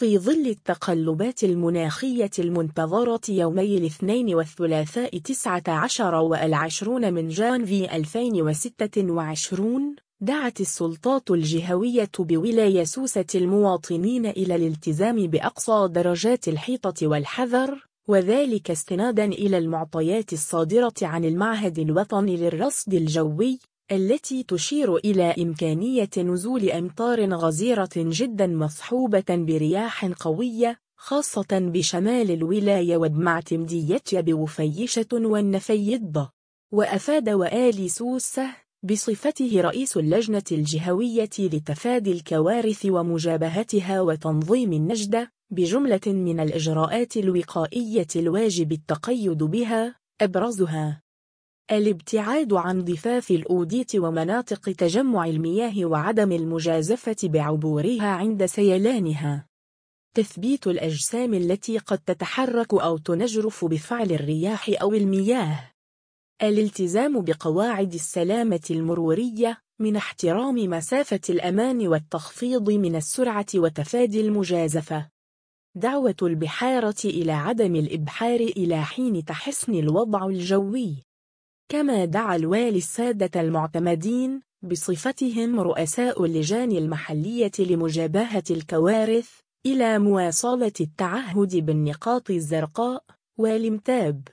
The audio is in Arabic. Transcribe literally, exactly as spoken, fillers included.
في ظل التقلبات المناخية المنتظرة يومي الاثنين والثلاثاء تسعة عشر والعشرون من جانفي ألفين وستة وعشرين، دعت السلطات الجهوية بولاية سوسة المواطنين إلى الالتزام بأقصى درجات الحيطة والحذر، وذلك استناداً إلى المعطيات الصادرة عن المعهد الوطني للرصد الجوي، التي تشير إلى إمكانية نزول أمطار غزيرة جداً مصحوبة برياح قوية، خاصة بشمال الولاية وبمعتمدية بوفيشة والنفيض. وأفاد والي سوسة بصفته رئيس اللجنة الجهوية لتفادي الكوارث ومجابهتها وتنظيم النجدة بجملة من الإجراءات الوقائية الواجب التقيد بها، أبرزها الابتعاد عن ضفاف الأودية ومناطق تجمع المياه وعدم المجازفة بعبورها عند سيلانها، تثبيت الأجسام التي قد تتحرك أو تنجرف بفعل الرياح أو المياه، الالتزام بقواعد السلامة المرورية من احترام مسافة الأمان والتخفيض من السرعة وتفادي المجازفة، دعوة البحارة إلى عدم الإبحار إلى حين تحسن الوضع الجوي. كما دعا الوالي السادة المعتمدين بصفتهم رؤساء اللجان المحلية لمجابهة الكوارث إلى مواصلة التعهد بالنقاط الزرقاء والامتاب